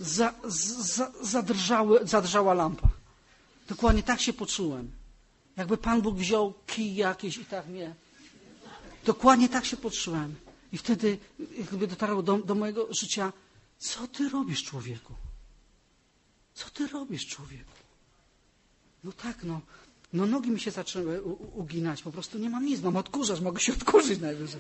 Speaker 1: zadrżała lampa. Dokładnie tak się poczułem. Jakby Pan Bóg wziął kij jakiś i tak mnie. Dokładnie tak się poczułem. I wtedy jakby dotarło do mojego życia, co ty robisz, człowieku? Co ty robisz, człowieku? Nogi mi się zaczęły uginać, po prostu nie mam nic, mam odkurzacz, mogę się odkurzyć najwyżej.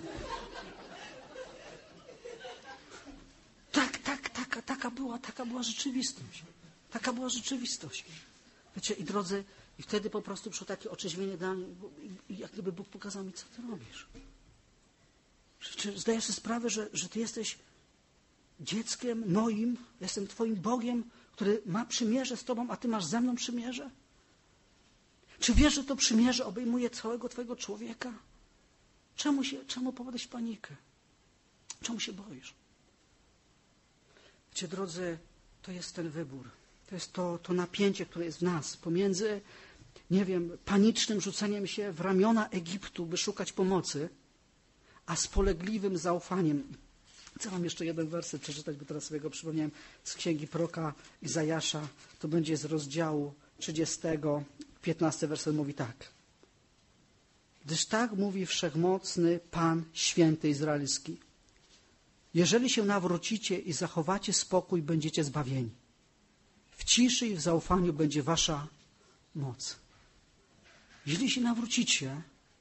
Speaker 1: Taka była rzeczywistość. Taka była rzeczywistość. Wiecie, i drodzy, i wtedy po prostu przyszło takie otrzeźwienie dla mnie, i jak gdyby Bóg pokazał mi, co ty robisz. Czy zdajesz sobie sprawę, że ty jesteś dzieckiem moim, jestem twoim Bogiem, który ma przymierze z tobą, a ty masz ze mną przymierze? Czy wiesz, że to przymierze obejmuje całego twojego człowieka? Czemu popadać w panikę? Czemu się boisz? Wiecie, drodzy, to jest ten wybór. To jest to napięcie, które jest w nas pomiędzy, panicznym rzuceniem się w ramiona Egiptu, by szukać pomocy, a spolegliwym zaufaniem. Chcę wam jeszcze jeden werset przeczytać, bo teraz sobie go przypomniałem, z księgi proroka Izajasza. To będzie z rozdziału 30, 15 werset mówi tak. Gdyż tak mówi Wszechmocny Pan, Święty Izraelski. Jeżeli się nawrócicie i zachowacie spokój, będziecie zbawieni. W ciszy i w zaufaniu będzie wasza moc. Jeśli się nawrócicie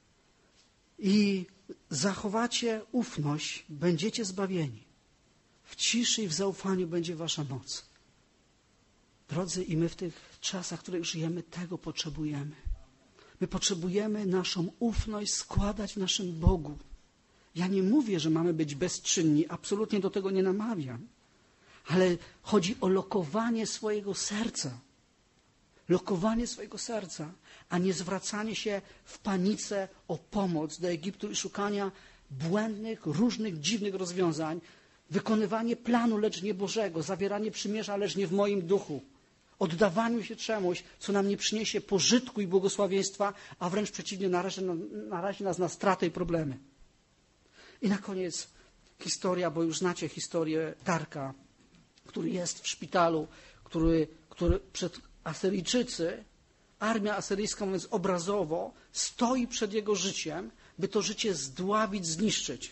Speaker 1: i zachowacie ufność, będziecie zbawieni. W ciszy i w zaufaniu będzie wasza moc. Drodzy, i my w tych czasach, w których żyjemy, tego potrzebujemy. My potrzebujemy naszą ufność składać w naszym Bogu. Ja nie mówię, że mamy być bezczynni, absolutnie do tego nie namawiam. Ale chodzi o lokowanie swojego serca. Lokowanie swojego serca, a nie zwracanie się w panice o pomoc do Egiptu i szukania błędnych, różnych, dziwnych rozwiązań. Wykonywanie planu, lecz nie Bożego. Zawieranie przymierza, lecz nie w moim duchu. Oddawaniu się czemuś, co nam nie przyniesie pożytku i błogosławieństwa, a wręcz przeciwnie, narazi nas na stratę i problemy. I na koniec historia, bo już znacie historię Darka, który jest w szpitalu, który przed Asyryjczycy, armia asyryjska, mówiąc obrazowo, stoi przed jego życiem, by to życie zdławić, zniszczyć.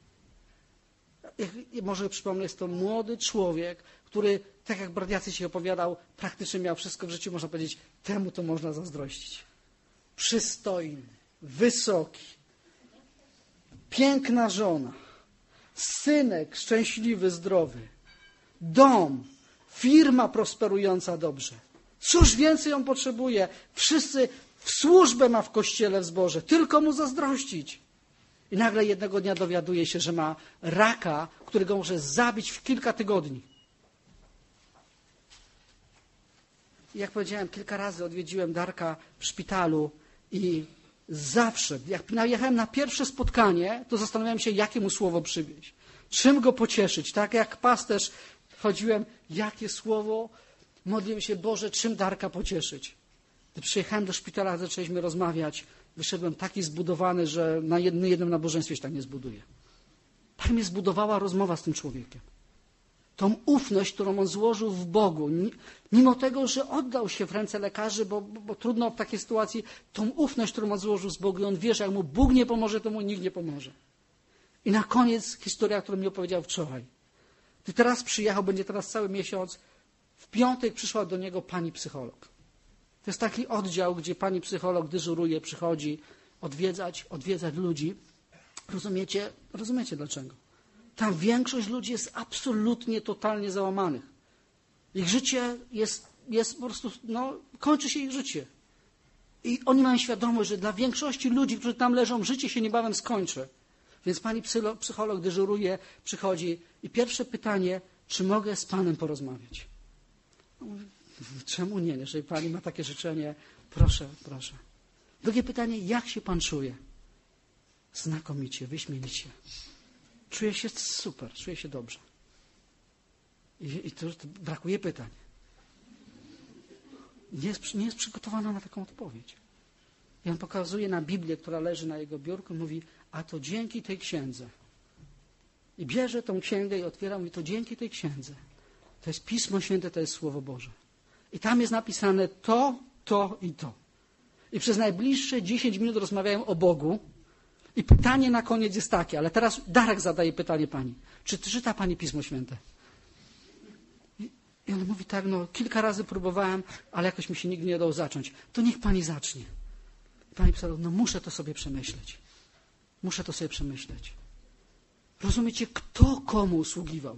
Speaker 1: Może przypomnę, jest to młody człowiek, który, tak jak brat Jacek się opowiadał, praktycznie miał wszystko w życiu, można powiedzieć, temu to można zazdrościć. Przystojny, wysoki, piękna żona, synek szczęśliwy, zdrowy, dom, firma prosperująca dobrze. Cóż więcej on potrzebuje? Wszyscy w służbę ma w kościele, w zborze. Tylko mu zazdrościć. I nagle jednego dnia dowiaduje się, że ma raka, który go może zabić w kilka tygodni. I jak powiedziałem, kilka razy odwiedziłem Darka w szpitalu i zawsze, jak najechałem na pierwsze spotkanie, to zastanawiałem się, jakie mu słowo przywieźć. Czym go pocieszyć. Tak jak pasterz chodziłem, jakie słowo, modliłem się, Boże, czym Darka pocieszyć. Gdy przyjechałem do szpitala, zaczęliśmy rozmawiać, wyszedłem taki zbudowany, że na jednym nabożeństwie się tak nie zbuduje. Tak mnie zbudowała rozmowa z tym człowiekiem. Tą ufność, którą on złożył w Bogu, mimo tego, że oddał się w ręce lekarzy, bo trudno w takiej sytuacji, tą ufność, którą on złożył z Bogu, i on wie, że jak mu Bóg nie pomoże, to mu nikt nie pomoże. I na koniec historia, którą mi opowiedział wczoraj. Gdy teraz przyjechał, będzie teraz cały miesiąc, w piątek przyszła do niego pani psycholog. To jest taki oddział, gdzie pani psycholog dyżuruje, przychodzi odwiedzać ludzi. Rozumiecie dlaczego? Tam większość ludzi jest absolutnie, totalnie załamanych. Ich życie jest po prostu, kończy się ich życie. I oni mają świadomość, że dla większości ludzi, którzy tam leżą, życie się niebawem skończy. Więc pani psycholog dyżuruje, przychodzi i pierwsze pytanie, czy mogę z panem porozmawiać? Czemu nie? Jeżeli pani ma takie życzenie, proszę, proszę. Drugie pytanie, jak się pan czuje? Znakomicie, wyśmienicie. Czuję się super, czuję się dobrze. I to brakuje pytań. Nie jest przygotowana na taką odpowiedź. I on pokazuje na Biblię, która leży na jego biurku, mówi, a to dzięki tej księdze. I bierze tą księgę i otwiera, mówi, to dzięki tej księdze. To jest Pismo Święte, to jest Słowo Boże. I tam jest napisane to, to i to. I przez najbliższe 10 minut rozmawiają o Bogu. I pytanie na koniec jest takie, ale teraz Darek zadaje pytanie pani. Czy czyta pani Pismo Święte? I on mówi tak, kilka razy próbowałem, ale jakoś mi się nigdy nie udało zacząć. To niech pani zacznie. Pani pisała, muszę to sobie przemyśleć. Muszę to sobie przemyśleć. Rozumiecie, kto komu usługiwał?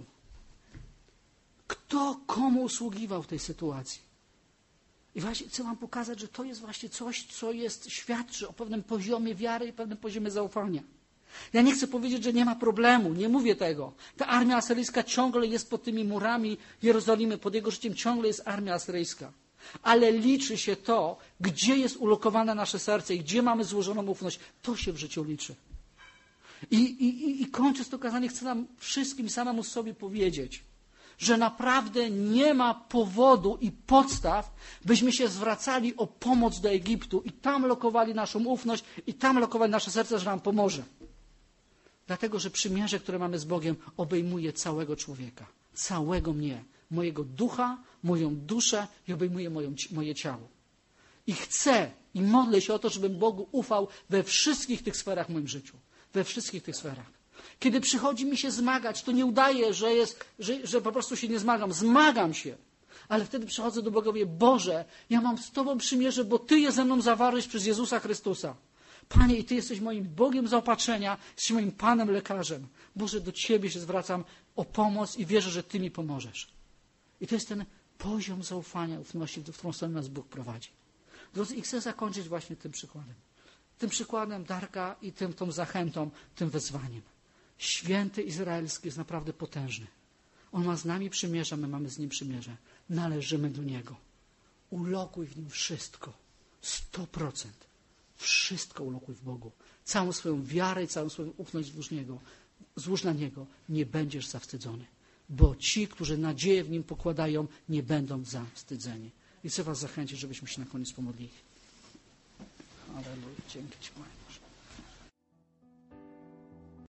Speaker 1: Kto komu usługiwał w tej sytuacji? I właśnie chcę wam pokazać, że to jest właśnie coś, co świadczy o pewnym poziomie wiary i pewnym poziomie zaufania. Ja nie chcę powiedzieć, że nie ma problemu, nie mówię tego. Ta armia asyryjska ciągle jest pod tymi murami Jerozolimy, pod jego życiem ciągle jest armia asyryjska. Ale liczy się to, gdzie jest ulokowane nasze serce i gdzie mamy złożoną ufność. To się w życiu liczy.
Speaker 2: I kończąc to kazanie, chcę nam wszystkim samemu sobie powiedzieć, że naprawdę nie ma powodu i podstaw, byśmy się zwracali o pomoc do Egiptu i tam lokowali naszą ufność i tam lokowali nasze serce, że nam pomoże. Dlatego, że przymierze, które mamy z Bogiem, obejmuje całego człowieka, całego mnie, mojego ducha, moją duszę i obejmuje moje ciało. I chcę i modlę się o to, żebym Bogu ufał we wszystkich tych sferach w moim życiu. We wszystkich tych sferach. Kiedy przychodzi mi się zmagać, to nie udaję, że po prostu się nie zmagam. Zmagam się. Ale wtedy przychodzę do Boga i mówię, Boże, ja mam z Tobą przymierze, bo Ty je ze mną zawarłeś przez Jezusa Chrystusa. Panie, i Ty jesteś moim Bogiem zaopatrzenia, jesteś moim Panem lekarzem. Boże, do Ciebie się zwracam o pomoc i wierzę, że Ty mi pomożesz. I to jest ten poziom zaufania, ufności, w którą stronę nas Bóg prowadzi. Drodzy, i chcę zakończyć właśnie tym przykładem. Tym przykładem Darka i tą zachętą, tym wezwaniem. Święty Izraelski jest naprawdę potężny. On ma z nami przymierze, my mamy z Nim przymierze. Należymy do Niego. Ulokuj w Nim wszystko. 100%. Wszystko ulokuj w Bogu. Całą swoją wiarę i całą swoją ufność złóż na Niego. Nie będziesz zawstydzony. Bo ci, którzy nadzieję w Nim pokładają, nie będą zawstydzeni. I chcę Was zachęcić, żebyśmy się na koniec pomodlili. Halleluja. Dzięki Ci, Panie Boże.